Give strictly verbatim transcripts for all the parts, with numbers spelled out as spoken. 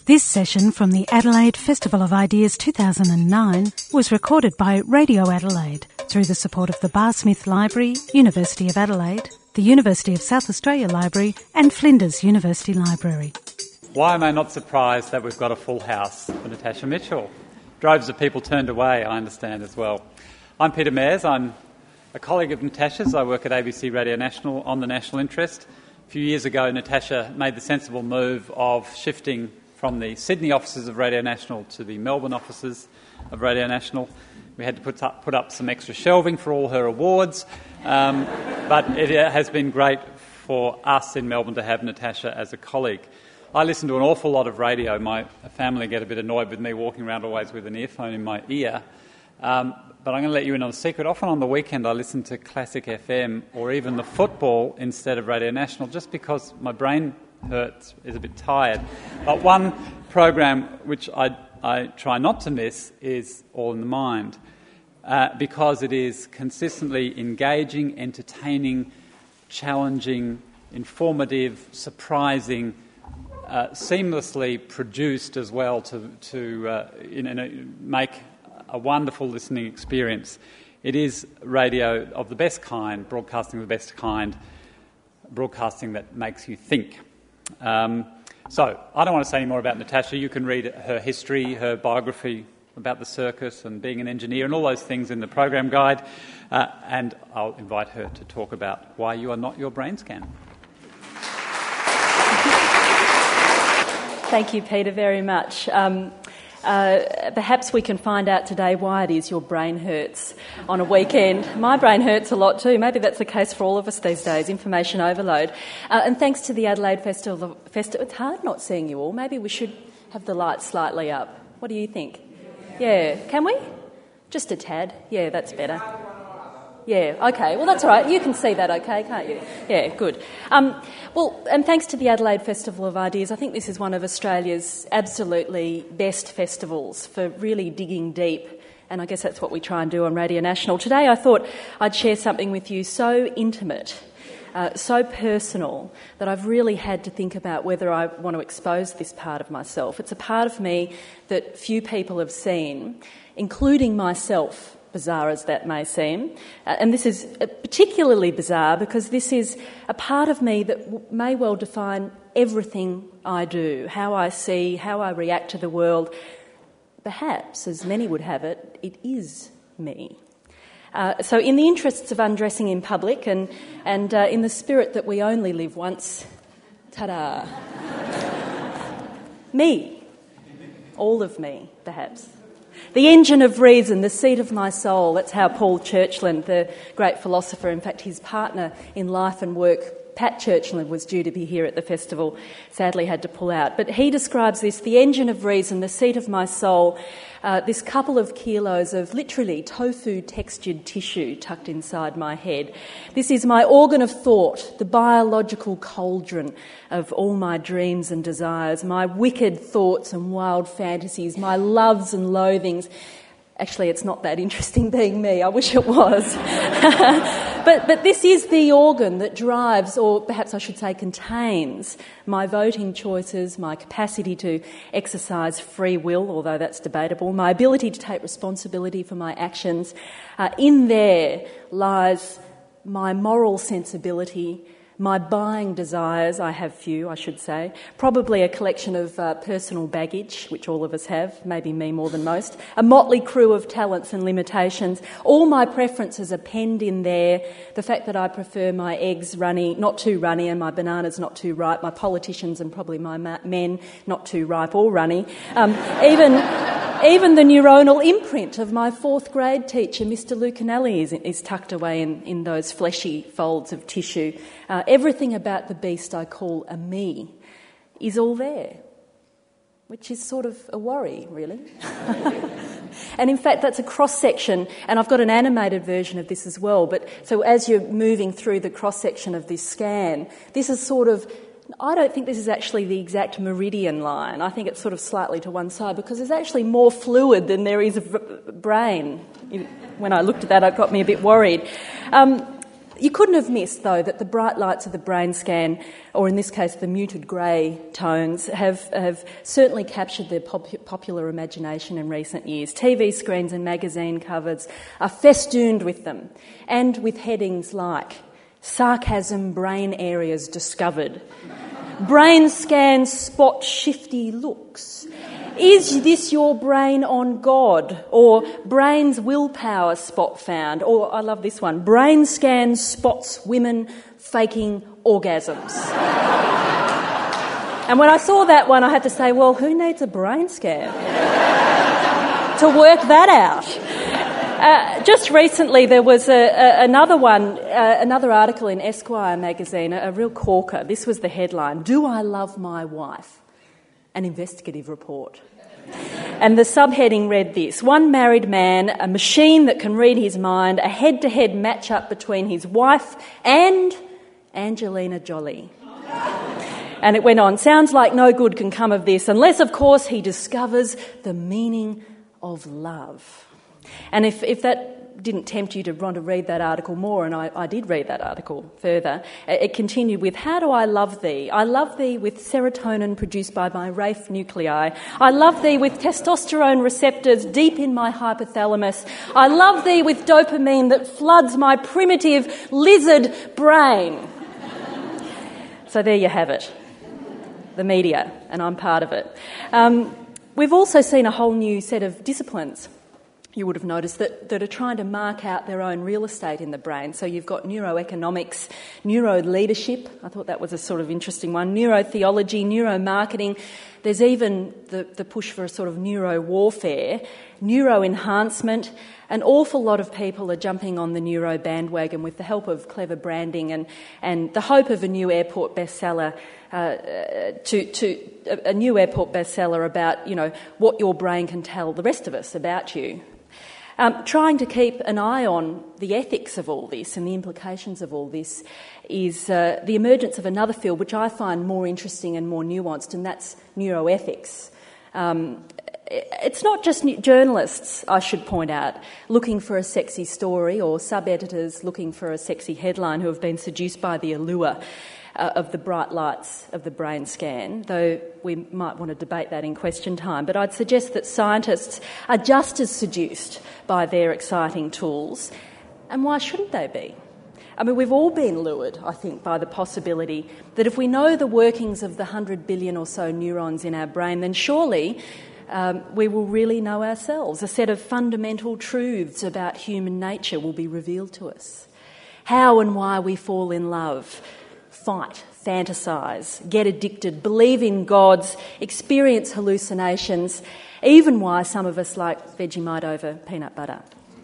This session from the Adelaide Festival of Ideas two thousand nine was recorded by Radio Adelaide through the support of the Bar Smith Library, University of Adelaide, the University of South Australia Library and Flinders University Library. Why am I not surprised that we've got a full house for Natasha Mitchell? Droves of people turned away, I understand, as well. I'm Peter Mayers. I'm a colleague of Natasha's. I work at A B C Radio National on the National Interest. A few years ago, Natasha made the sensible move of shifting from the Sydney offices of Radio National to the Melbourne offices of Radio National. We had to put up, put up some extra shelving for all her awards, um, but it has been great for us in Melbourne to have Natasha as a colleague. I listen to an awful lot of radio. My family get a bit annoyed with me walking around always with an earphone in my ear, um, but I'm going to let you in on a secret. Often on the weekend I listen to Classic F M or even the football instead of Radio National, just because my brain hurts, is a bit tired. But one program which I, I try not to miss is All in the Mind, uh, because it is consistently engaging, entertaining, challenging, informative, surprising, uh, seamlessly produced as well to, to uh, you know, make a wonderful listening experience. It is radio of the best kind, broadcasting of the best kind, broadcasting that makes you think. Um, so, I don't want to say any more about Natasha. You can read her history, her biography about the circus and being an engineer and all those things in the program guide. Uh, and I'll invite her to talk about why you are not your brain scan. Thank you, Peter, very much. Um, Uh, perhaps we can find out today why it is your brain hurts on a weekend. My brain hurts a lot too. Maybe that's the case for all of us these days, information overload. Uh, and thanks to the Adelaide Festival, Festival, it's hard not seeing you all. Maybe we should have the lights slightly up. What do you think? Yeah, can we? Just a tad. Yeah, that's better. Yeah, okay. Well, that's all right. You can see that okay, can't you? Yeah, good. Um, well, and thanks to the Adelaide Festival of Ideas, I think this is one of Australia's absolutely best festivals for really digging deep, and I guess that's what we try and do on Radio National. Today I thought I'd share something with you so intimate, uh, so personal, that I've really had to think about whether I want to expose this part of myself. It's a part of me that few people have seen, including myself, bizarre as that may seem. Uh, and this is particularly bizarre because this is a part of me that w- may well define everything I do, how I see, how I react to the world. Perhaps, as many would have it, it is me. Uh, so in the interests of undressing in public and, and uh, in the spirit that we only live once, ta-da, me, all of me, perhaps. The engine of reason, the seat of my soul, that's how Paul Churchland, the great philosopher, in fact his partner in life and work, Pat Churchland, was due to be here at the festival, sadly had to pull out. But he describes this, the engine of reason, the seat of my soul, uh, this couple of kilos of literally tofu-textured tissue tucked inside my head. This is my organ of thought, the biological cauldron of all my dreams and desires, my wicked thoughts and wild fantasies, my loves and loathings. Actually, it's not that interesting being me. I wish it was. but but this is the organ that drives, or perhaps I should say contains, my voting choices, my capacity to exercise free will, although that's debatable, my ability to take responsibility for my actions. Uh, in there lies my moral sensibility, my buying desires, I have few, I should say, probably a collection of uh, personal baggage, which all of us have, maybe me more than most, a motley crew of talents and limitations. All my preferences are penned in there. The fact that I prefer my eggs runny, not too runny, and my bananas not too ripe, my politicians and probably my ma- men not too ripe or runny. Um, even... Even the neuronal imprint of my fourth grade teacher, Mister Lucanelli, is, is tucked away in, in those fleshy folds of tissue. Uh, everything about the beast I call a me is all there, which is sort of a worry, really. And in fact, that's a cross-section, and I've got an animated version of this as well. But so as you're moving through the cross-section of this scan, this is sort of... I don't think this is actually the exact meridian line. I think it's sort of slightly to one side because there's actually more fluid than there is of brain. When I looked at that, it got me a bit worried. Um, You couldn't have missed, though, that the bright lights of the brain scan, or in this case the muted grey tones, have, have certainly captured the pop- popular imagination in recent years. T V screens and magazine covers are festooned with them, and with headings like "Sarcasm Brain Areas Discovered," "Brain Scan Spot Shifty Looks," "Is this your brain on God?" or "Brain's willpower spot found," or, I love this one, "Brain scan spots women faking orgasms." And when I saw that one, I had to say, well, who needs a brain scan to work that out? Uh, just recently there was a, a, another one, uh, another article in Esquire magazine, a, a real corker. This was the headline: "Do I Love My Wife? An investigative report." And the subheading read this: "One married man, a machine that can read his mind, a head-to-head match-up between his wife and Angelina Jolie." And it went on, "Sounds like no good can come of this, unless, of course, he discovers the meaning of love." And if, if that didn't tempt you to want to read that article more, and I, I did read that article further, it continued with, "How do I love thee? I love thee with serotonin produced by my Rafe nuclei. I love thee with testosterone receptors deep in my hypothalamus. I love thee with dopamine that floods my primitive lizard brain." So there you have it. The media, and I'm part of it. Um, we've also seen a whole new set of disciplines, you would have noticed, that, that are trying to mark out their own real estate in the brain. So you've got neuroeconomics, neuroleadership, I thought that was a sort of interesting one, neurotheology, neuromarketing. There's even the, the push for a sort of neurowarfare, neuroenhancement. An awful lot of people are jumping on the neuro bandwagon with the help of clever branding and, and the hope of a new airport bestseller, uh, to, to a, a new airport bestseller about, you know, what your brain can tell the rest of us about you. Um, trying to keep an eye on the ethics of all this and the implications of all this is uh, the emergence of another field which I find more interesting and more nuanced, and that's neuroethics. Um, it's not just journalists, I should point out, looking for a sexy story, or sub-editors looking for a sexy headline who have been seduced by the allure Uh, of the bright lights of the brain scan, though we might want to debate that in question time. But I'd suggest that scientists are just as seduced by their exciting tools, and why shouldn't they be? I mean, we've all been lured, I think, by the possibility that if we know the workings of the one hundred billion or so neurons in our brain, then surely um, we will really know ourselves. A set of fundamental truths about human nature will be revealed to us. How and why we fall in love, fight, fantasise, get addicted, believe in gods, experience hallucinations, even why some of us like Vegemite over peanut butter.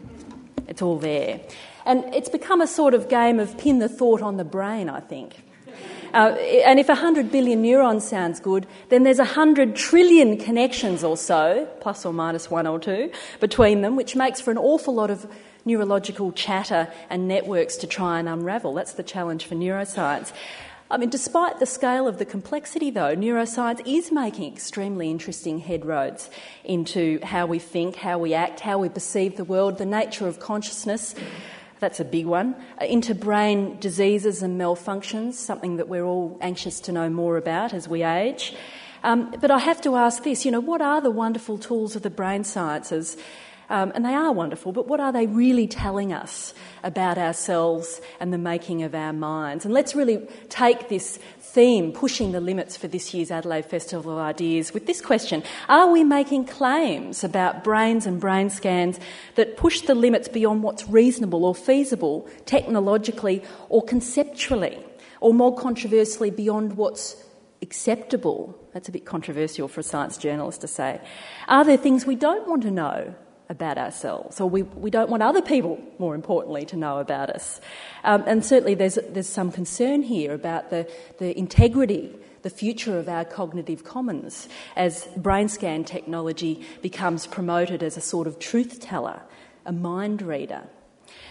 It's all there. And it's become a sort of game of pin the thought on the brain, I think. Uh, and if one hundred billion neurons sounds good, then there's one hundred trillion connections or so, plus or minus one or two, between them, which makes for an awful lot of neurological chatter and networks to try and unravel. That's the challenge for neuroscience. I mean, despite the scale of the complexity, though, neuroscience is making extremely interesting headroads into how we think, how we act, how we perceive the world, the nature of consciousness. That's a big one. Into brain diseases and malfunctions, something that we're all anxious to know more about as we age. Um, but I have to ask this, you know, what are the wonderful tools of the brain sciences? Um, and they are wonderful, but what are they really telling us about ourselves and the making of our minds? And let's really take this theme, pushing the limits for this year's Adelaide Festival of Ideas, with this question: are we making claims about brains and brain scans that push the limits beyond what's reasonable or feasible technologically or conceptually, or more controversially, beyond what's acceptable? That's a bit controversial for a science journalist to say. Are there things we don't want to know about ourselves, or we, we don't want other people, more importantly, to know about us? Um, and certainly there's there's some concern here about the, the integrity, the future of our cognitive commons as brain scan technology becomes promoted as a sort of truth teller, a mind reader.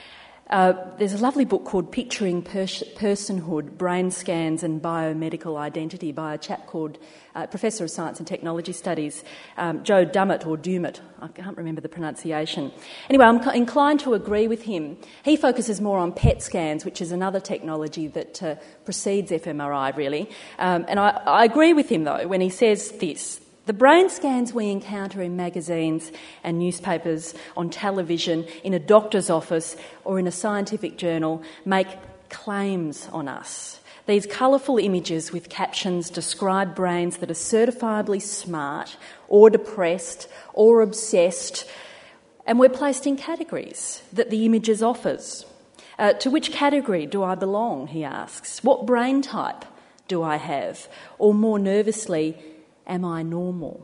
Uh, there's a lovely book called Picturing Pers- Personhood, Brain Scans and Biomedical Identity by a chap called uh, Professor of Science and Technology Studies, um, Joe Dummett or Dummett. I can't remember the pronunciation. Anyway, I'm co- inclined to agree with him. He focuses more on P E T scans, which is another technology that uh, precedes F M R I, really. Um, and I, I agree with him, though, when he says this. The brain scans we encounter in magazines and newspapers, on television, in a doctor's office or in a scientific journal make claims on us. These colourful images with captions describe brains that are certifiably smart or depressed or obsessed, and we're placed in categories that the images offers. Uh, to which category do I belong, he asks. What brain type do I have? Or more nervously, am I normal?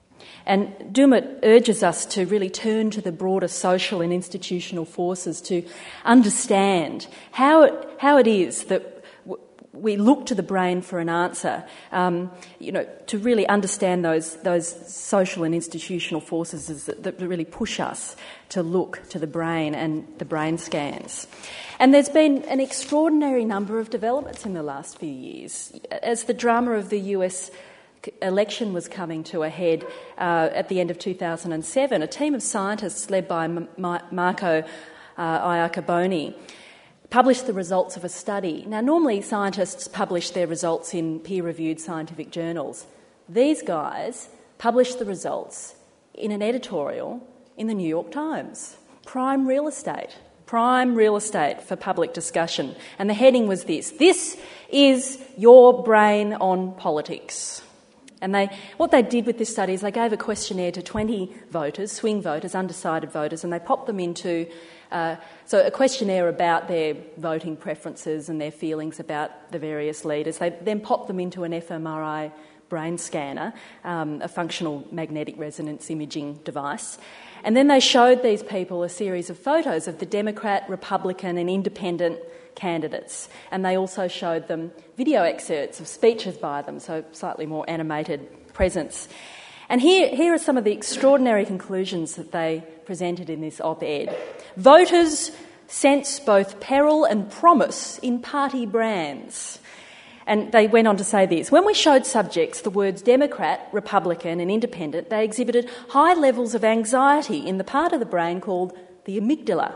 And Dummett urges us to really turn to the broader social and institutional forces to understand how it, how it is that w- we look to the brain for an answer, um, you know, to really understand those those social and institutional forces that, that really push us to look to the brain and the brain scans. And there's been an extraordinary number of developments in the last few years. As the drama of the U S election was coming to a head uh, at the end of two thousand seven, a team of scientists led by M- M- Marco uh, Iacoboni published the results of a study. Now, normally scientists publish their results in peer-reviewed scientific journals. These guys published the results in an editorial in the New York Times. Prime real estate. Prime real estate for public discussion. And the heading was this: "This is your brain on politics." And they, what they did with this study is they gave a questionnaire to twenty voters, swing voters, undecided voters, and they popped them into uh, so a questionnaire about their voting preferences and their feelings about the various leaders. They then popped them into an F M R I brain scanner, um, a functional magnetic resonance imaging device. And then they showed these people a series of photos of the Democrat, Republican and Independent candidates, and they also showed them video excerpts of speeches by them, so slightly more animated presence. And here, here are some of the extraordinary conclusions that they presented in this op-ed. Voters sense both peril and promise in party brands. And they went on to say this: when we showed subjects the words Democrat, Republican and Independent, they exhibited high levels of anxiety in the part of the brain called the amygdala,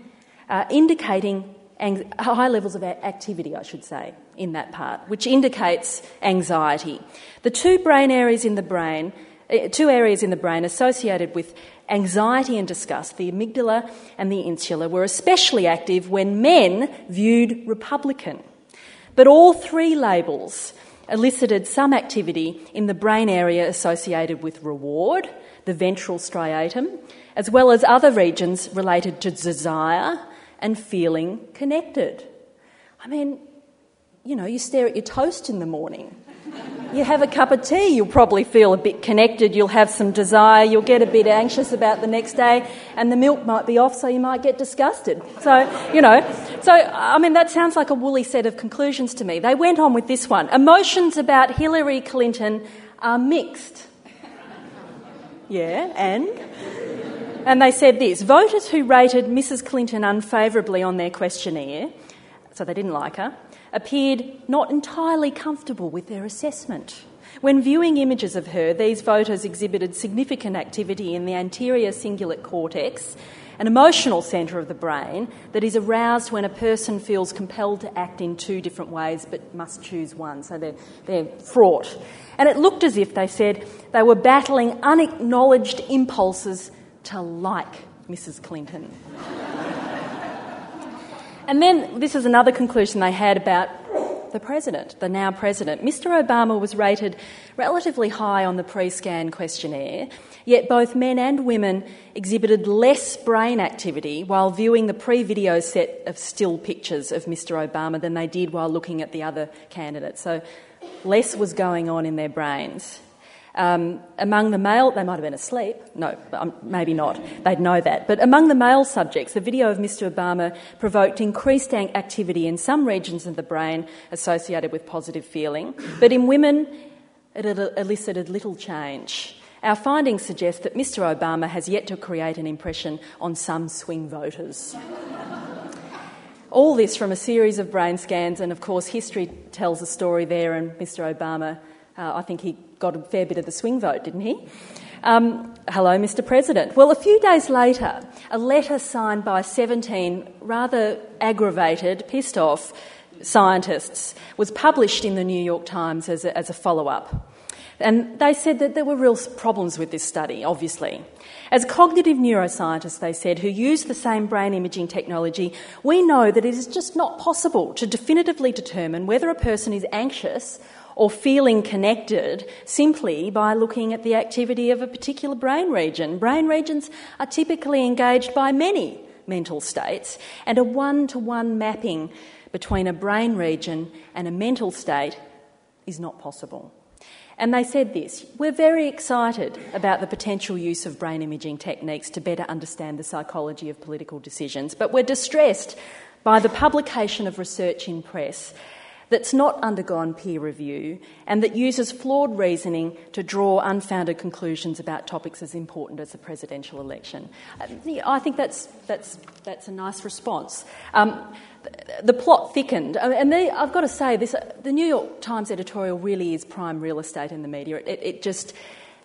uh, indicating Ang- high levels of a- activity, I should say, in that part, which indicates anxiety. The two brain areas in the brain, uh, two areas in the brain associated with anxiety and disgust, the amygdala and the insula, were especially active when men viewed Republican. But all three labels elicited some activity in the brain area associated with reward, the ventral striatum, as well as other regions related to desire and feeling connected. I mean, you know, you stare at your toast in the morning. You have a cup of tea, you'll probably feel a bit connected, you'll have some desire, you'll get a bit anxious about the next day, and the milk might be off, so you might get disgusted. So, you know, so, I mean, that sounds like a woolly set of conclusions to me. They went on with this one. Emotions about Hillary Clinton are mixed. Yeah, and? And they said this: voters who rated Missus Clinton unfavourably on their questionnaire, so they didn't like her, appeared not entirely comfortable with their assessment. When viewing images of her, these voters exhibited significant activity in the anterior cingulate cortex, an emotional centre of the brain that is aroused when a person feels compelled to act in two different ways but must choose one. So they're, they're fraught. And it looked as if, they said, they were battling unacknowledged impulses to like Missus Clinton. And then this is another conclusion they had about the president, the now president. Mister Obama was rated relatively high on the pre-scan questionnaire, yet both men and women exhibited less brain activity while viewing the pre-video set of still pictures of Mister Obama than they did while looking at the other candidates. So less was going on in their brains. Um, among the male, they might have been asleep. No, um, maybe not. They'd know that. But among the male subjects, the video of Mister Obama provoked increased activity in some regions of the brain associated with positive feeling. But in women, it elicited little change. Our findings suggest that Mister Obama has yet to create an impression on some swing voters. all this from a series of brain scans, and of course history tells a story there, and Mister Obama, uh, I think he got a fair bit of the swing vote, didn't he? Um, hello, Mister President. Well, a few days later, a letter signed by seventeen rather aggravated, pissed off scientists was published in the New York Times as a, as a follow-up. And they said that there were real problems with this study, obviously. As cognitive neuroscientists, they said, who use the same brain imaging technology, we know that it is just not possible to definitively determine whether a person is anxious or feeling connected simply by looking at the activity of a particular brain region. Brain regions are typically engaged by many mental states, and a one-to-one mapping between a brain region and a mental state is not possible. And they said this: we're very excited about the potential use of brain imaging techniques to better understand the psychology of political decisions, but we're distressed by the publication of research in press that's not undergone peer review and that uses flawed reasoning to draw unfounded conclusions about topics as important as the presidential election. I think that's that's that's a nice response. Um, The plot thickened, and they, I've got to say, this, the New York Times editorial really is prime real estate in the media. It, it just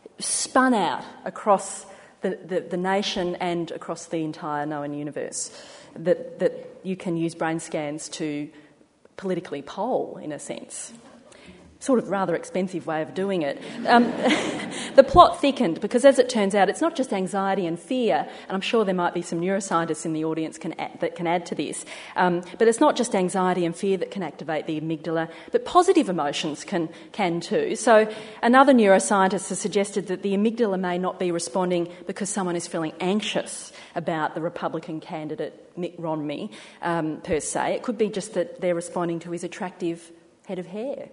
spun out across the, the, the nation and across the entire known universe that, that you can use brain scans to politically poll, in a sense. Sort of rather expensive way of doing it. Um, the plot thickened because, as it turns out, it's not just anxiety and fear, and I'm sure there might be some neuroscientists in the audience can add, that can add to this, um, but it's not just anxiety and fear that can activate the amygdala, but positive emotions can, can too. So another neuroscientist has suggested that the amygdala may not be responding because someone is feeling anxious about the Republican candidate Mitt Romney, um, per se. It could be just that they're responding to his attractive head of hair.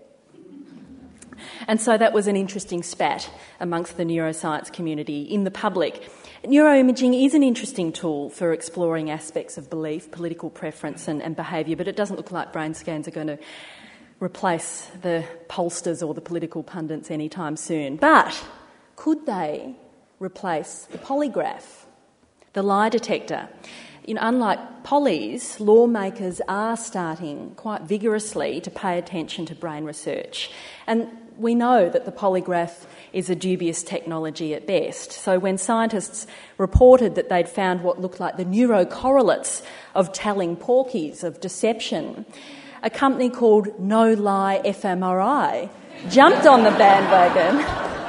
And so that was an interesting spat amongst the neuroscience community in the public. Neuroimaging is an interesting tool for exploring aspects of belief, political preference and, and behaviour, but it doesn't look like brain scans are going to replace the pollsters or the political pundits anytime soon. But could they replace the polygraph, the lie detector? You know, unlike pollies, lawmakers are starting quite vigorously to pay attention to brain research. And we know that the polygraph is a dubious technology at best. So when scientists reported that they'd found what looked like the neurocorrelates of telling porkies, of deception, a company called No Lie F M R I jumped on the bandwagon.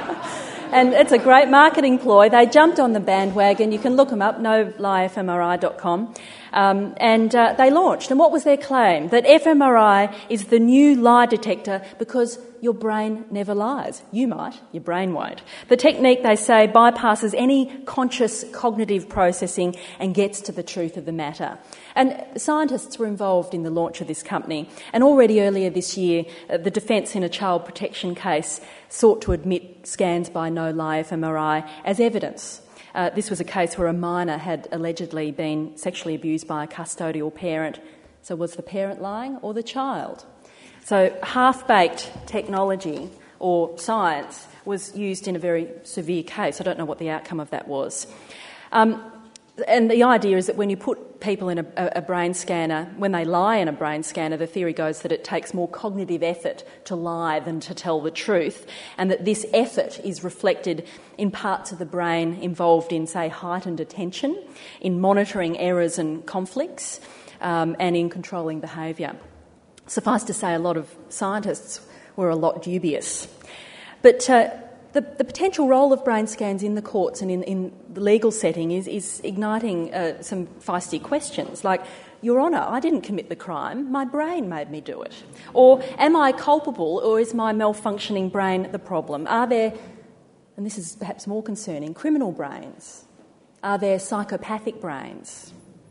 And it's a great marketing ploy. They jumped on the bandwagon. You can look them up, no lie f m r i dot com. Um, and uh, they launched. And what was their claim? That F M R I is the new lie detector because your brain never lies. You might, your brain won't. The technique, they say, bypasses any conscious cognitive processing and gets to the truth of the matter. And scientists were involved in the launch of this company. And already earlier this year, uh, the defence in a child protection case sought to admit scans by No Lie F M R I as evidence. Uh, this was a case where a minor had allegedly been sexually abused by a custodial parent. So was the parent lying or the child? So half-baked technology or science was used in a very severe case. I don't know what the outcome of that was. Um, and the idea is that when you put people in a, a brain scanner, when they lie in a brain scanner, the theory goes that it takes more cognitive effort to lie than to tell the truth, and that this effort is reflected in parts of the brain involved in, say, heightened attention, in monitoring errors and conflicts, um, and in controlling behaviour. Suffice to say, a lot of scientists were a lot dubious. But uh, the, the potential role of brain scans in the courts and in, in the legal setting is, is igniting uh, some feisty questions, like, Your Honour, I didn't commit the crime, my brain made me do it. Or, am I culpable, or is my malfunctioning brain the problem? Are there, and this is perhaps more concerning, criminal brains? Are there psychopathic brains?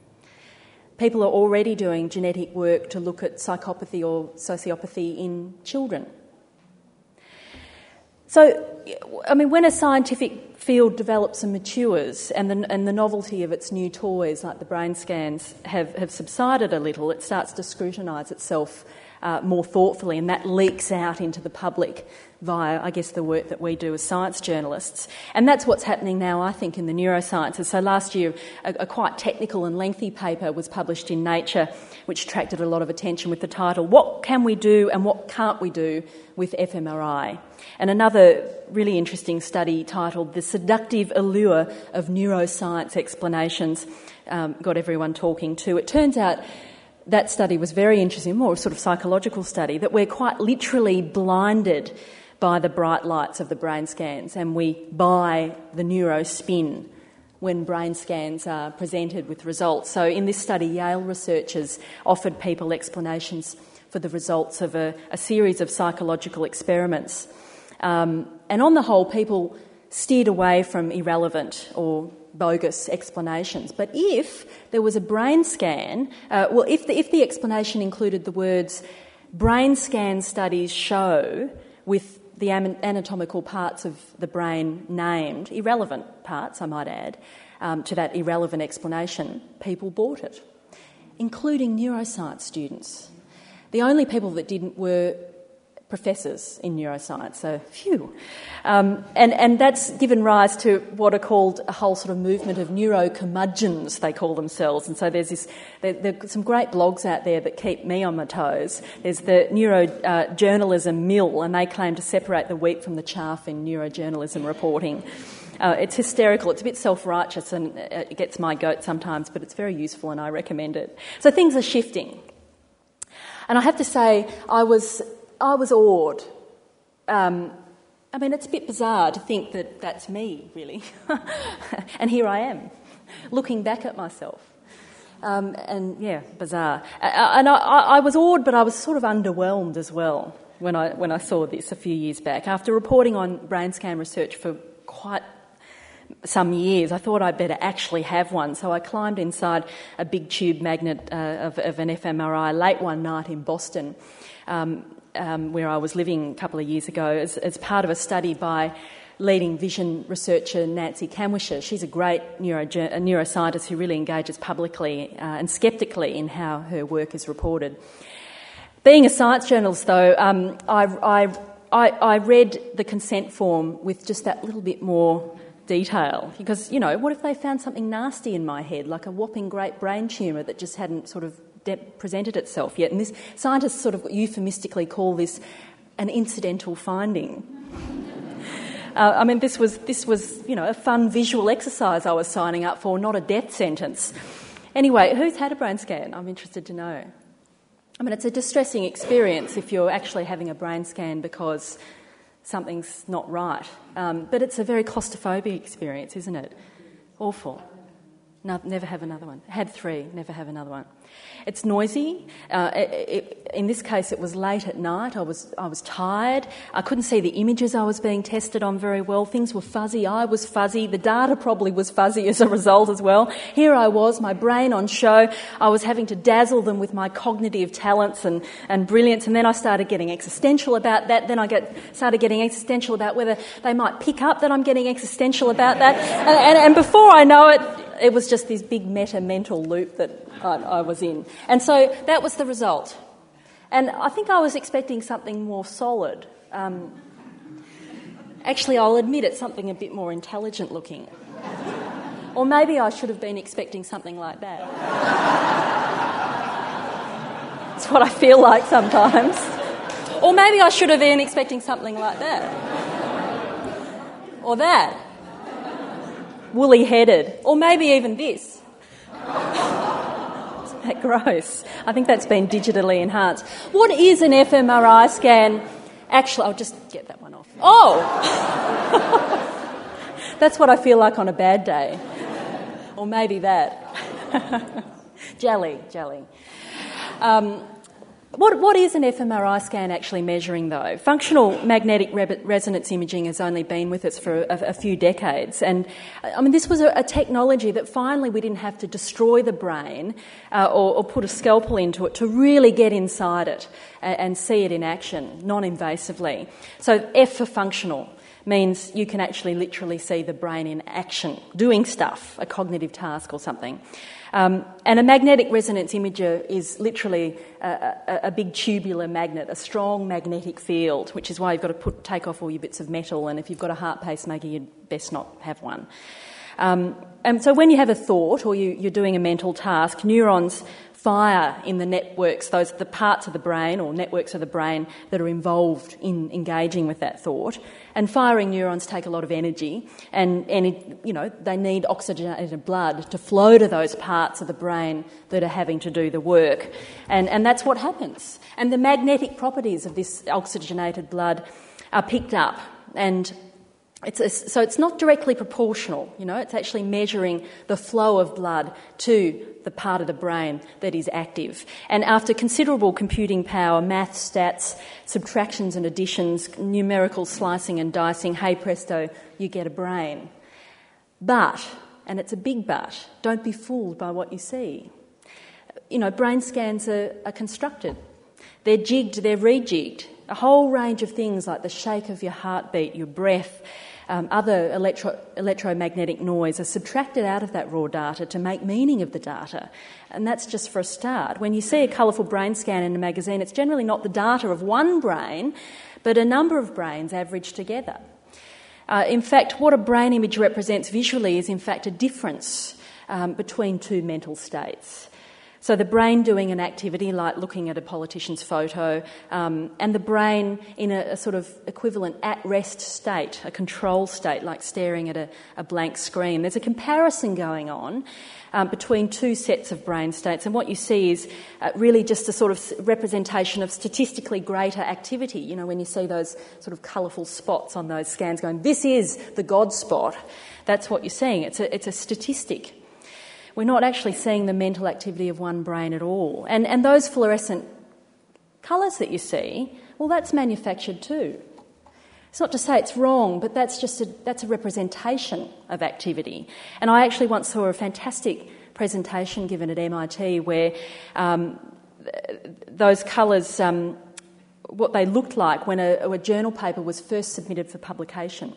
People are already doing genetic work to look at psychopathy or sociopathy in children. So, I mean, when a scientific field develops and matures and the, and the novelty of its new toys, like the brain scans, have, have subsided a little, it starts to scrutinise itself uh, more thoughtfully, and that leaks out into the public via, I guess, the work that we do as science journalists. And that's what's happening now, I think, in the neurosciences. So last year, a, a quite technical and lengthy paper was published in Nature, which attracted a lot of attention with the title, "What Can We Do and What Can't We Do with F M R I?" And another really interesting study titled "The Seductive Allure of Neuroscience Explanations" um, got everyone talking too. It turns out that study was very interesting, more a sort of psychological study, that we're quite literally blinded by the bright lights of the brain scans, and we buy the neurospin when brain scans are presented with results. So in this study, Yale researchers offered people explanations for the results of a, a series of psychological experiments. Um, and on the whole, people steered away from irrelevant or bogus explanations. But if there was a brain scan, uh, well, if the, if the explanation included the words, "brain scan studies show," with the anatomical parts of the brain named, irrelevant parts, I might add, um, to that irrelevant explanation, people bought it, including neuroscience students. The only people that didn't were professors in neuroscience, so phew. Um, and, and that's given rise to what are called a whole sort of movement of neurocurmudgeons, they call themselves. And so there's this, there, there are some great blogs out there that keep me on my toes. There's the Neurojournalism uh, Mill, and they claim to separate the wheat from the chaff in neurojournalism reporting. Uh, it's hysterical, it's a bit self-righteous, and it gets my goat sometimes, but it's very useful and I recommend it. So things are shifting. And I have to say, I was... I was awed. Um, I mean, it's a bit bizarre to think that that's me, really. And here I am, looking back at myself. Um, and, yeah, bizarre. Uh, and I, I was awed, but I was sort of underwhelmed as well when I, when I saw this a few years back. After reporting on brain scan research for quite some years, I thought I'd better actually have one. So I climbed inside a big tube magnet uh, of, of an F M R I late one night in Boston, um, Um, where I was living a couple of years ago, as, as part of a study by leading vision researcher Nancy Kamwisher. She's a great neuro, a neuroscientist who really engages publicly uh, and sceptically in how her work is reported. Being a science journalist, though, um, I, I, I, I read the consent form with just that little bit more detail, because, you know, what if they found something nasty in my head, like a whopping great brain tumour that just hadn't sort of presented itself yet? And this scientists sort of euphemistically call this an incidental finding. uh, I mean, this was this was you know a fun visual exercise I was signing up for, not a death sentence. Anyway, who's had a brain scan? I'm interested to know. I mean, it's a distressing experience if you're actually having a brain scan because something's not right. Um, but it's a very claustrophobic experience, isn't it? Awful. No, never have another one. Had three, never have another one. It's noisy. Uh, it, it, in this case, it was late at night. I was I was tired. I couldn't see the images I was being tested on very well. Things were fuzzy. I was fuzzy. The data probably was fuzzy as a result as well. Here I was, my brain on show. I was having to dazzle them with my cognitive talents and, and brilliance. And then I started getting existential about that. Then I get, started getting existential about whether they might pick up that I'm getting existential about that. And, and, and before I know it, it was just this big meta-mental loop that I, I was in. And so that was the result. And I think I was expecting something more solid. Um, actually, I'll admit it's something a bit more intelligent looking. Or maybe I should have been expecting something like that. It's what I feel like sometimes. Or maybe I should have been expecting something like that. Or that. Woolly-headed, or maybe even this. Isn't that gross? I think that's been digitally enhanced. What is an F M R I scan? Actually, I'll just get that one off. Oh! That's what I feel like on a bad day. Or maybe that. jelly, jelly. Um, What, what is an F M R I scan actually measuring, though? Functional magnetic re- resonance imaging has only been with us for a, a few decades. And, I mean, this was a, a technology that finally we didn't have to destroy the brain uh, or, or put a scalpel into it to really get inside it and, and see it in action, non-invasively. So F for functional. means you can actually literally see the brain in action, doing stuff, a cognitive task or something. Um, and a magnetic resonance imager is literally a, a, a big tubular magnet, a strong magnetic field, which is why you've got to put, take off all your bits of metal, and if you've got a heart pacemaker, you'd best not have one. Um, and so when you have a thought or you, you're doing a mental task, neurons fire in the networks, those the parts of the brain or networks of the brain that are involved in engaging with that thought. And firing neurons take a lot of energy, and, and it, you know, they need oxygenated blood to flow to those parts of the brain that are having to do the work. And, and that's what happens. And the magnetic properties of this oxygenated blood are picked up, and It's a, so it's not directly proportional, you know, it's actually measuring the flow of blood to the part of the brain that is active. And after considerable computing power, maths, stats, subtractions and additions, numerical slicing and dicing, hey presto, you get a brain. But, and it's a big but, don't be fooled by what you see. You know, brain scans are, are constructed. They're jigged, they're rejigged. A whole range of things like the shake of your heartbeat, your breath, um, other electro- electromagnetic noise are subtracted out of that raw data to make meaning of the data. And that's just for a start. When you see a colourful brain scan in a magazine, it's generally not the data of one brain, but a number of brains averaged together. Uh, in fact, what a brain image represents visually is in fact a difference um, between two mental states. So the brain doing an activity like looking at a politician's photo, um, and the brain in a, a sort of equivalent at-rest state, a control state, like staring at a, a blank screen. There's a comparison going on um, between two sets of brain states, and what you see is uh, really just a sort of representation of statistically greater activity. You know, when you see those sort of colourful spots on those scans going, this is the God spot, that's what you're seeing. It's a, it's a statistic. We're not actually seeing the mental activity of one brain at all. And and those fluorescent colours that you see, well, that's manufactured too. It's not to say it's wrong, but that's just a, that's a representation of activity. And I actually once saw a fantastic presentation given at M I T where um, those colours, um, what they looked like when a, a journal paper was first submitted for publication.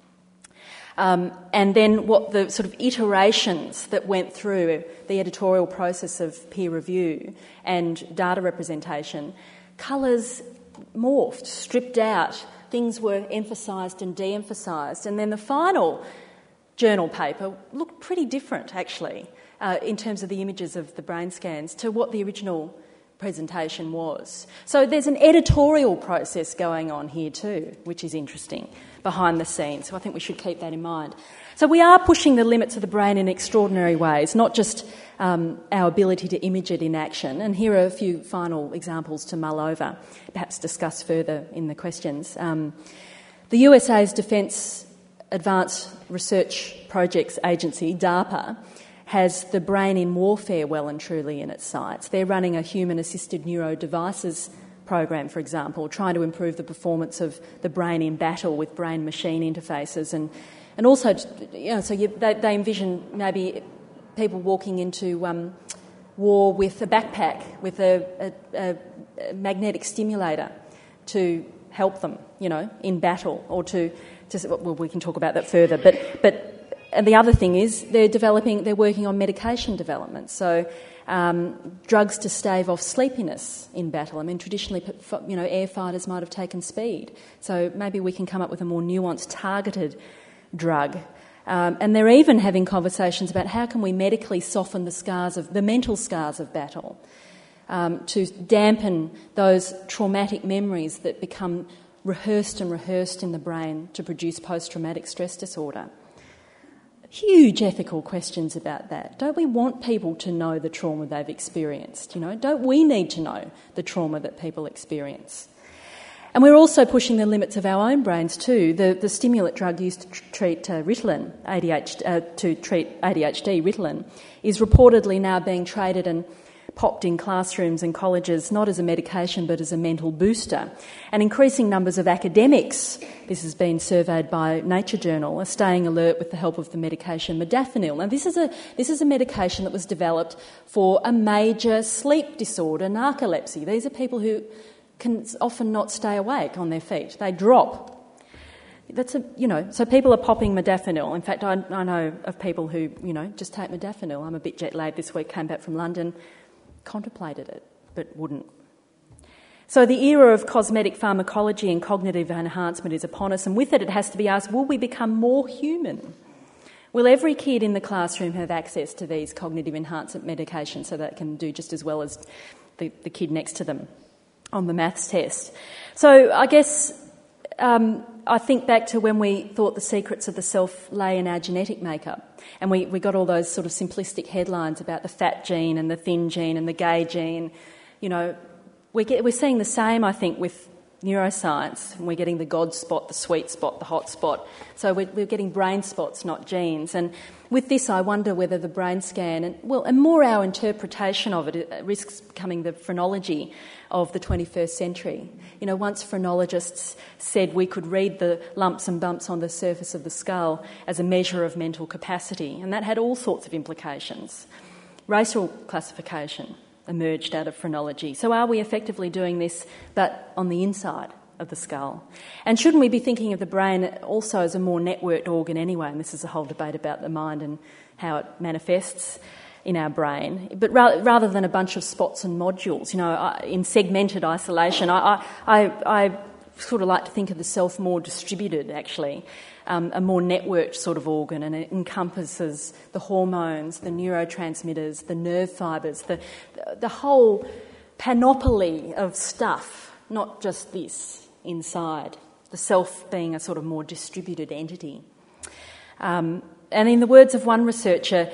Um, and then what the sort of iterations that went through the editorial process of peer review and data representation, colours morphed, stripped out, things were emphasised and de-emphasised, and then the final journal paper looked pretty different actually uh, in terms of the images of the brain scans to what the original presentation was. So there's an editorial process going on here too, which is interesting, behind the scenes. So I think we should keep that in mind. So we are pushing the limits of the brain in extraordinary ways, not just um, our ability to image it in action. And here are a few final examples to mull over, perhaps discuss further in the questions. Um, the U S A's Defence Advanced Research Projects Agency, DARPA, has the brain in warfare well and truly in its sights. They're running a human-assisted neuro devices program, for example, trying to improve the performance of the brain in battle with brain-machine interfaces, and and also, you know, so you, they, they envision maybe people walking into um, war with a backpack with a, a, a magnetic stimulator to help them, you know, in battle, or to, to well, we can talk about that further, but but. And the other thing is they're developing, they're working on medication development. So um, drugs to stave off sleepiness in battle. I mean, traditionally, you know, air fighters might have taken speed. So maybe we can come up with a more nuanced, targeted drug. Um, and they're even having conversations about how can we medically soften the scars of, the mental scars of battle, um, to dampen those traumatic memories that become rehearsed and rehearsed in the brain to produce post-traumatic stress disorder. Huge ethical questions about that. Don't we want people to know the trauma they've experienced? You know, don't we need to know the trauma that people experience? And we're also pushing the limits of our own brains too. The, the stimulant drug used to treat uh, Ritalin, A D H D, uh, to treat A D H D, Ritalin, is reportedly now being traded and popped in classrooms and colleges, not as a medication but as a mental booster. And increasing numbers of academics, this has been surveyed by Nature Journal, are staying alert with the help of the medication modafinil. Now this is a this is a medication that was developed for a major sleep disorder, narcolepsy. These are people who can often not stay awake on their feet. They drop. That's a, you know, so people are popping modafinil. In fact, I, I know of people who, you know, just take modafinil. I'm a bit jet lagged this week, came back from London, contemplated it, but wouldn't. So the era of cosmetic pharmacology and cognitive enhancement is upon us, and with it, it has to be asked, will we become more human? Will every kid in the classroom have access to these cognitive enhancement medications so that it can do just as well as the, the kid next to them on the maths test? So I guess um, I think back to when we thought the secrets of the self lay in our genetic makeup, and we, we got all those sort of simplistic headlines about the fat gene and the thin gene and the gay gene. You know, we get, we're seeing the same, I think, with neuroscience, and we're getting the God spot, the sweet spot, the hot spot. So we're, we're getting brain spots, not genes. And with this, I wonder whether the brain scan, and well, and more our interpretation of it, it risks becoming the phrenology of the twenty-first century. You know, once phrenologists said we could read the lumps and bumps on the surface of the skull as a measure of mental capacity, and that had all sorts of implications. Racial classification emerged out of phrenology. So are we effectively doing this, but on the inside of the skull? And shouldn't we be thinking of the brain also as a more networked organ anyway? And this is a whole debate about the mind and how it manifests in our brain. But ra- rather than a bunch of spots and modules, you know, I, in segmented isolation, I, I, I sort of like to think of the self more distributed, actually. Um, a more networked sort of organ, and it encompasses the hormones, the neurotransmitters, the nerve fibres, the, the whole panoply of stuff, not just this inside, the self being a sort of more distributed entity. Um, and in the words of one researcher,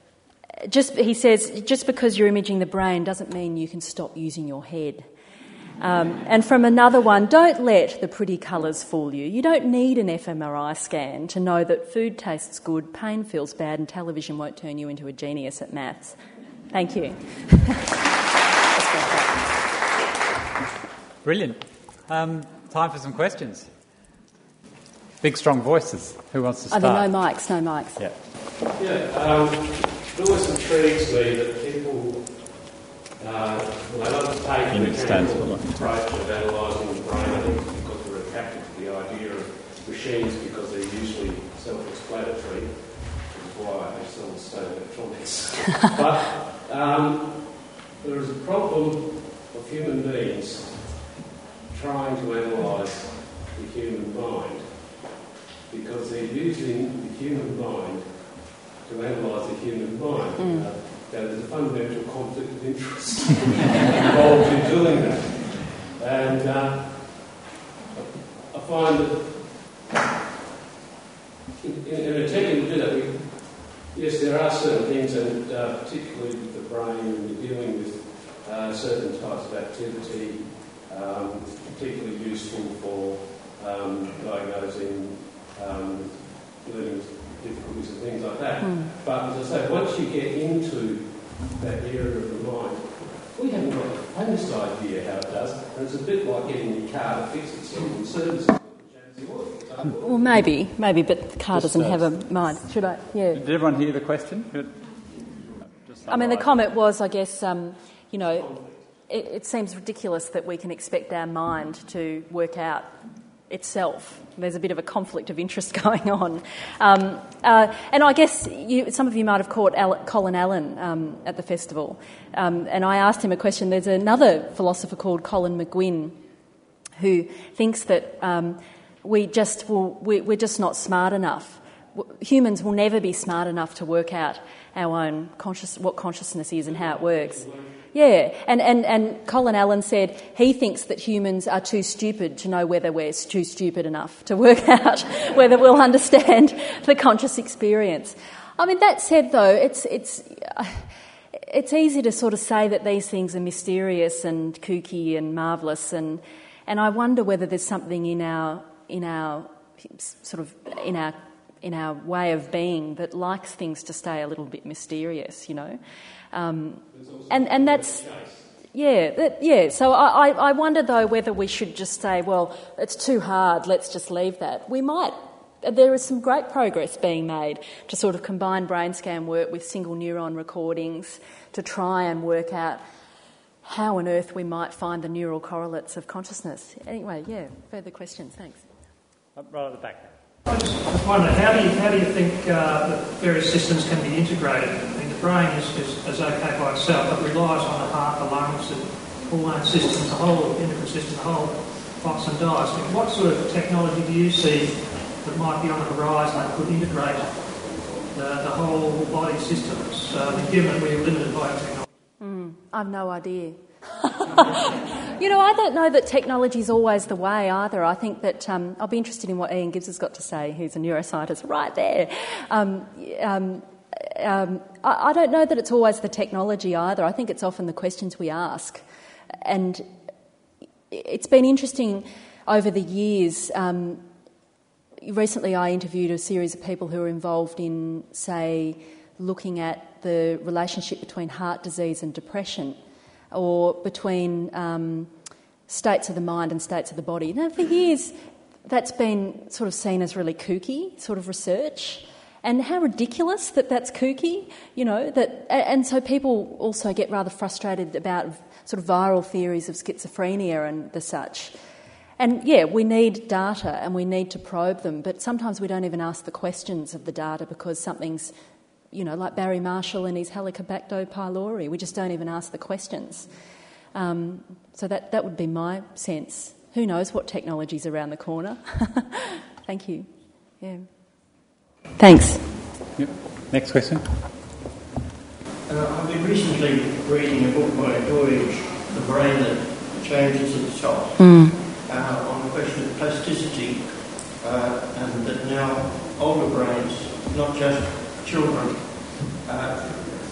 just he says, just because you're imaging the brain doesn't mean you can stop using your head. Um, and from another one, don't let the pretty colours fool you. You don't need an f M R I scan to know that food tastes good, pain feels bad, and television won't turn you into a genius at maths. Thank you. Brilliant. Um, time for some questions. Big, strong voices. Who wants to start? Are there no mics? No mics. Yeah. Yeah. Um, it always intrigues me that people... Uh, well, they love to take the mechanical approach of analysing the brain, I think, because they're attracted to the idea of machines because they're usually self-explanatory, which is why I still study electronics. But um, there is a problem of human beings trying to analyse the human mind because they're using the human mind to analyse the human mind. Mm. Uh, There's a fundamental conflict of interest involved in doing that. And uh, I find that in, in an attempt to do that, we, yes, there are certain things, and uh, particularly with the brain, when you're dealing with uh, certain types of activity, um, particularly useful for um, diagnosing um, learning difficulties and things like that. Mm. But as I say, once you get into that area of the mind, we haven't got the faintest idea how it does, and it's a bit like getting your car to fix itself and service it. Well, maybe, maybe, but the car doesn't have a mind. Should I? Yeah. Did everyone hear the question? I mean, the comment was, I guess, um, you know, it, it seems ridiculous that we can expect our mind to work out itself. There's a bit of a conflict of interest going on. Um, uh, and I guess you, some of you might have caught Al- Colin Allen um, at the festival, um, and I asked him a question. There's another philosopher called Colin McGuinn who thinks that um, we just will, we, we're just not smart enough. Humans will never be smart enough to work out our own conscious, what consciousness is and how it works. Yeah, and, and, and Colin Allen said he thinks that humans are too stupid to know whether we're too stupid enough to work out whether we'll understand the conscious experience. I mean, that said, though, it's it's it's easy to sort of say that these things are mysterious and kooky and marvellous, and and I wonder whether there's something in our in our sort of in our in our way of being that likes things to stay a little bit mysterious, you know. Um, and, and that's, yeah, that, yeah. So I, I wonder, though, whether we should just say, well, it's too hard, let's just leave that. We might. There is some great progress being made to sort of combine brain scan work with single neuron recordings to try and work out how on earth we might find the neural correlates of consciousness. Anyway, yeah, further questions, thanks. Right at the back. I just wonder, how do you, how do you think uh, that various systems can be integrated? I mean, the brain is, is, is okay by itself, but relies on the heart, the lungs, the hormone system, the whole endocrine system, the whole pots and dice. I mean, what sort of technology do you see that might be on the horizon that could integrate the, the whole body systems, uh, given that we're limited by technology? Mm, I've no idea. You know, I don't know that technology is always the way either. I think that um, I'll be interested in what Ian Gibbs has got to say, who's a neuroscientist right there. Um, um, um, I, I don't know that it's always the technology either. I think it's often the questions we ask. And it's been interesting over the years. Um, recently I interviewed a series of people who are involved in, say, looking at the relationship between heart disease and depression, or between um, states of the mind and states of the body. Now, for years, that's been sort of seen as really kooky sort of research, and how ridiculous that that's kooky, you know. That, and so people also get rather frustrated about sort of viral theories of schizophrenia and the such. And yeah, we need data and we need to probe them, but sometimes we don't even ask the questions of the data because something's, you know, like Barry Marshall and his Helicobacter pylori. We just don't even ask the questions. Um, so that, that would be my sense. Who knows what technology's around the corner? Thank you. Yeah. Thanks. Yep. Next question. Uh, I've been recently reading a book by Deutsch, The Brain That Changes Itself, Mm. uh, on the question of plasticity, uh, and that now older brains, not just children, uh,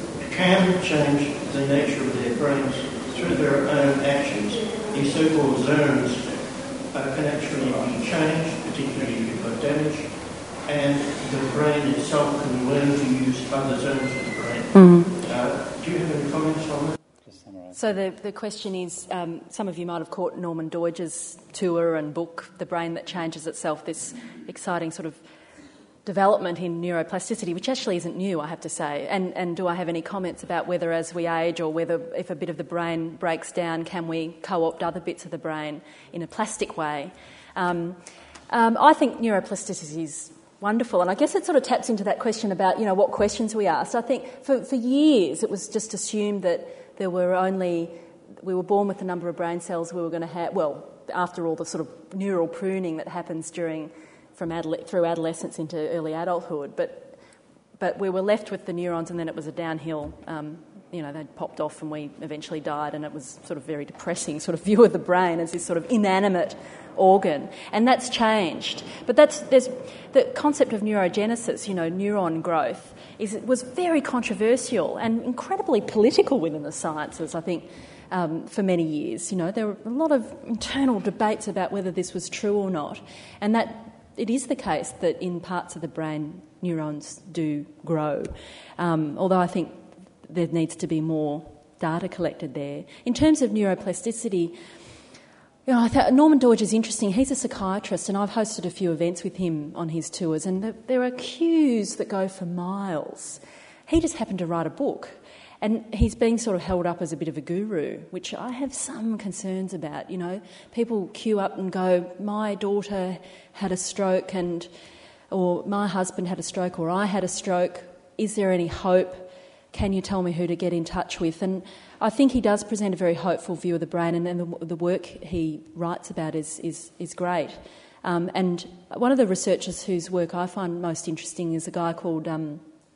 can change the nature of their brains through their own actions. These so-called zones uh, can actually be changed, particularly if you've got damage, and the brain itself can learn to use other zones of the brain. Mm. Uh, do you have any comments on that? So the, the question is, um, some of you might have caught Norman Doidge's tour and book, The Brain That Changes Itself, this exciting sort of development in neuroplasticity, which actually isn't new, I have to say. And, and do I have any comments about whether as we age or whether if a bit of the brain breaks down, can we co-opt other bits of the brain in a plastic way? Um, um, I think neuroplasticity is wonderful, and I guess it sort of taps into that question about, you know, what questions we asked. I think for, for years it was just assumed that there were only, we were born with the number of brain cells we were going to have, well, after all the sort of neural pruning that happens during, from adole- through adolescence into early adulthood, but but we were left with the neurons, and then it was a downhill, um, you know, they'd popped off and we eventually died, and it was sort of very depressing sort of view of the brain as this sort of inanimate organ, and that's changed. But that's there's the concept of neurogenesis, you know, neuron growth, is it was very controversial and incredibly political within the sciences, I think, um, for many years. You know, there were a lot of internal debates about whether this was true or not, and that it is the case that in parts of the brain neurons do grow, um, although I think there needs to be more data collected there. In terms of neuroplasticity, you know, I thought Norman Doidge is interesting. He's a psychiatrist, and I've hosted a few events with him on his tours, and the, there are queues that go for miles. He just happened to write a book, and he's being sort of held up as a bit of a guru, which I have some concerns about. You know, people queue up and go, my daughter had a stroke, and or my husband had a stroke, or I had a stroke. Is there any hope? Can you tell me who to get in touch with? And I think he does present a very hopeful view of the brain, and, and the, the work he writes about is is, is great. Um, and one of the researchers whose work I find most interesting is a guy called um,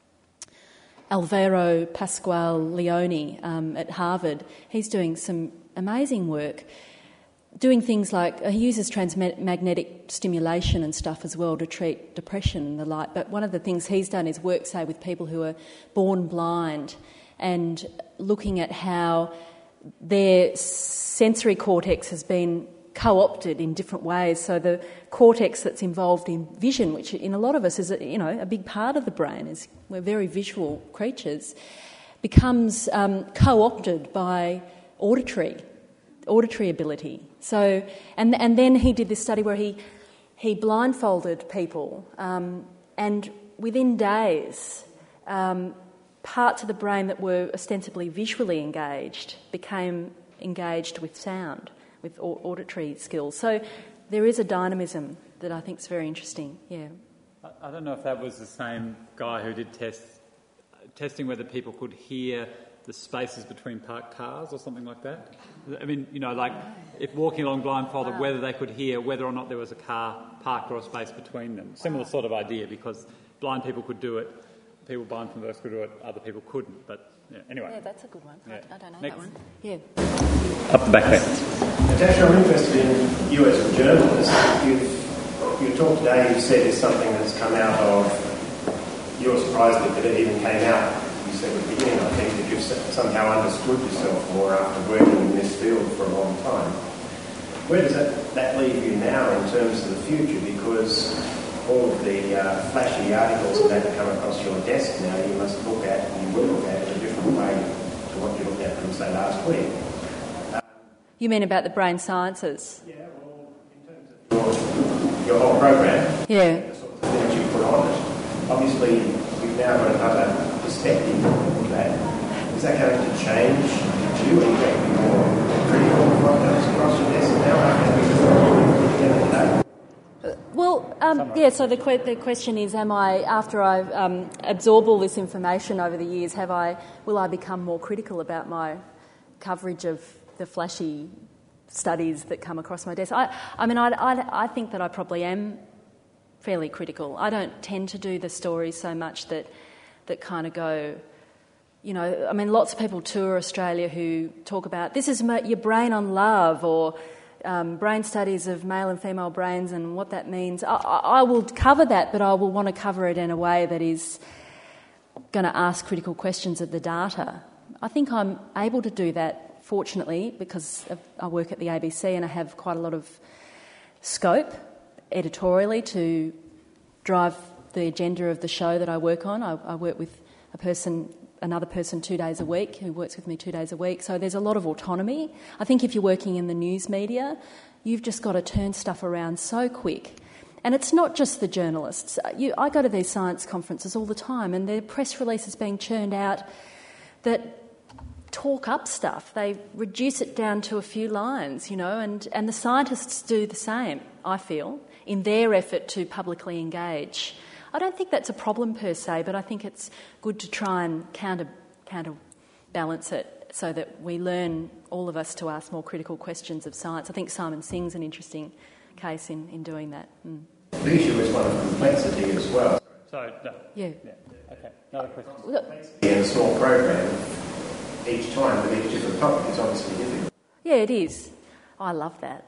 Alvaro Pascual Leone um, at Harvard. He's doing some amazing work, doing things like, uh, he uses transmagnetic stimulation and stuff as well to treat depression and the like, but one of the things he's done is work, say, with people who are born blind and looking at how their sensory cortex has been co-opted in different ways. So the cortex that's involved in vision, which in a lot of us is, a, you know, a big part of the brain, is we're very visual creatures, becomes um, co-opted by auditory auditory ability. So, and and then he did this study where he he blindfolded people, um, and within days, um, parts of the brain that were ostensibly visually engaged became engaged with sound, with auditory skills. So there is a dynamism that I think is very interesting. Yeah. I, I don't know if that was the same guy who did test testing whether people could hear the spaces between parked cars or something like that. I mean, you know, like if walking along blindfolded, wow. whether they could hear whether or not there was a car parked or a space between them. Similar wow. sort of idea, because blind people could do it, people blind from birth could do it, other people couldn't. But yeah, anyway. Yeah, that's a good one. Yeah. I, I don't know Next. that one. Yeah. Up the back there. Natasha, I'm interested in you as a journalist. You've, you talked today, you said there's something that's come out of, you're surprised that it even came out. You said at the beginning, I think, that you've somehow understood yourself more after working in this field for a long time. Where does that, that leave you now in terms of the future? Because all of the uh, flashy articles that have come across your desk now, you must look at, and you will look at in a different way to what you looked at from, say, last week. Um, you mean about the brain sciences? Yeah, well, in terms of your, your whole program, yeah. the sort of things you put on it. Obviously, we've now got another perspective of that. Is that going to change you? Are you going to be more critical of what goes across your desk now after we've together today? Well, um, yeah, so the, que- the question is, am I, after I um, absorb all this information over the years, have I, will I become more critical about my coverage of the flashy studies that come across my desk? I, I mean, I, I, I think that I probably am fairly critical. I don't tend to do the stories so much that that kind of go, you know, I mean, lots of people tour Australia who talk about, this is your brain on love, or um, brain studies of male and female brains and what that means. I, I will cover that, but I will want to cover it in a way that is going to ask critical questions of the data. I think I'm able to do that, fortunately, because I work at the A B C and I have quite a lot of scope editorially to drive the agenda of the show that I work on. I, I work with a person, another person two days a week who works with me two days a week. So there's a lot of autonomy. I think if you're working in the news media, you've just got to turn stuff around so quick. And it's not just the journalists. You, I go to these science conferences all the time and there are press releases being churned out that talk up stuff. They reduce it down to a few lines, you know, and, and the scientists do the same, I feel, in their effort to publicly engage. I don't think that's a problem per se, but I think it's good to try and counter counterbalance it so that we learn, all of us, to ask more critical questions of science. I think Simon Singh's an interesting case in, in doing that. Mm. The issue is one of complexity as well. So, no. Yeah. yeah. Okay, another question. Complexity in a small program, each time with each different topic is obviously difficult. Yeah, it is. I love that.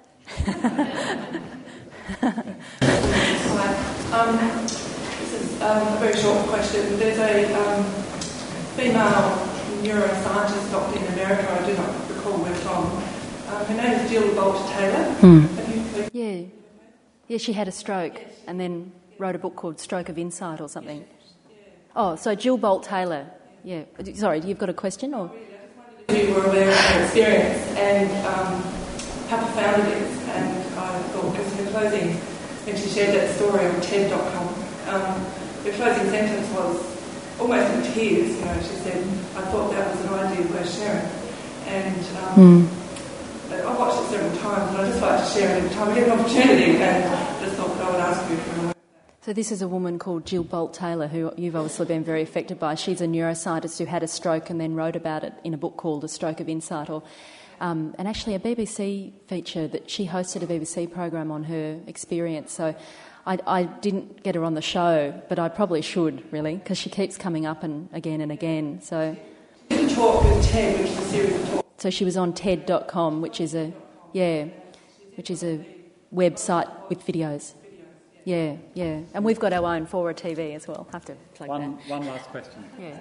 um, this is um, a very short question. There's a um, female neuroscientist doctor in America, I do not recall where from. Um, her name is Jill Bolte Taylor. Mm. Have you heard? Yeah. Yeah, she had a stroke and then wrote a book called Stroke of Insight or something. Oh, so Jill Bolte Taylor. Yeah. Sorry, you've got a question? Or? You were aware of her experience and um, how profound it is, and I thought it was in the closing, when she shared that story on T E D dot com, um, the closing sentence was almost in tears. You know, she said, "I thought that was an idea worth sharing," and um, mm. I watched it several times, and I just like to share it every time I get an opportunity, and just thought that I would ask you for a moment. So this is a woman called Jill Bolte Taylor, who you've obviously been very affected by. She's a neuroscientist who had a stroke and then wrote about it in a book called A Stroke of Insight, or um, and actually a B B C feature that she hosted a B B C program on her experience. So I, I didn't get her on the show, but I probably should, really, because she keeps coming up and again and again. So you talk with TED, which is a series of talks. So she was on T E D dot com, which is a yeah, which is a website with videos. Yeah, yeah. And we've got our own Fora T V as well. Have to plug one, that. One last question. Yeah.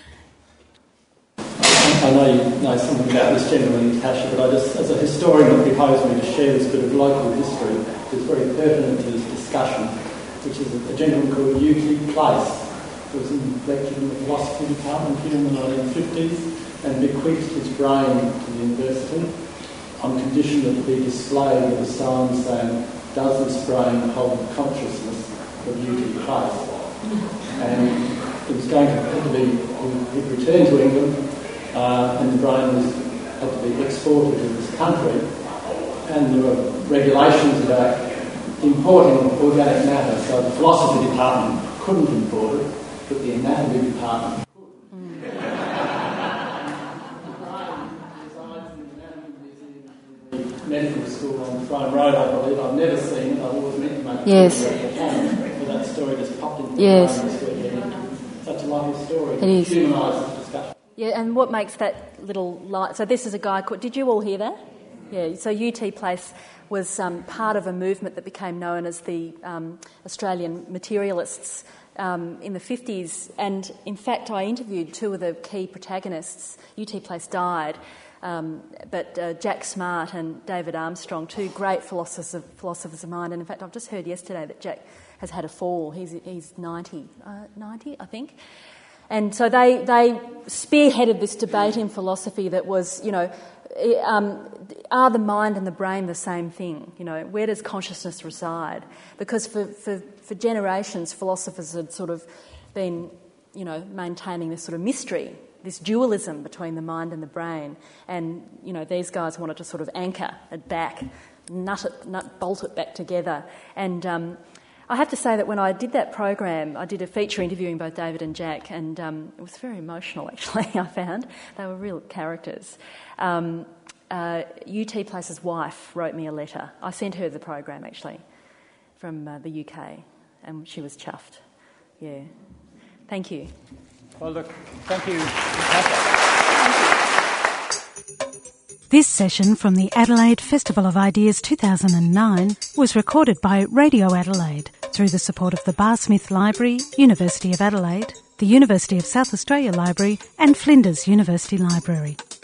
I know you know something about this generally, Natasha, but I just, as a historian, it behoves me to share this bit of local history that's very pertinent to this discussion, which is a, a gentleman called Euclid Place, who was in, lectured in the philosophy department here in the nineteen fifties and bequeathed his brain to the university on condition that it be displayed with a sign saying, "Does this brain hold the consciousness of Euclid Place?" And it was going to have to be, he'd returned to England, uh, and the brain was had to be exported to this country. And there were regulations about importing organic matter. So the philosophy department couldn't import it, but the anatomy department medical school on Frome Road, I believe. I've never seen it. I've always meant to make it. Yes. But that story just popped into yes. the mind this weekend. Such a lovely story. It is. Humanises the discussion. Yeah, and what makes that little light... So this is a guy called... Did you all hear that? Yeah, so U T Place was um, part of a movement that became known as the um, Australian Materialists um, in the fifties. And in fact, I interviewed two of the key protagonists. U T Place died. Um, but uh, Jack Smart and David Armstrong, two great philosophers of, philosophers of mind. And in fact, I've just heard yesterday that Jack has had a fall. He's, he's ninety, uh, ninety, I think. And so they, they spearheaded this debate in philosophy that was, you know, um, are the mind and the brain the same thing? You know, where does consciousness reside? Because for, for, for generations, philosophers had sort of been, you know, maintaining this sort of mystery, this dualism between the mind and the brain. And, you know, these guys wanted to sort of anchor it back, nut it, nut, bolt it back together. And um, I have to say that when I did that program, I did a feature interviewing both David and Jack, and um, it was very emotional, actually, I found. They were real characters. Um, uh, U T Place's wife wrote me a letter. I sent her the program, actually, from uh, the U K, and she was chuffed. Yeah. Thank you. Well, look, thank you. This session from the Adelaide Festival of Ideas two thousand nine was recorded by Radio Adelaide through the support of the Bar Smith Library, University of Adelaide, the University of South Australia Library and Flinders University Library.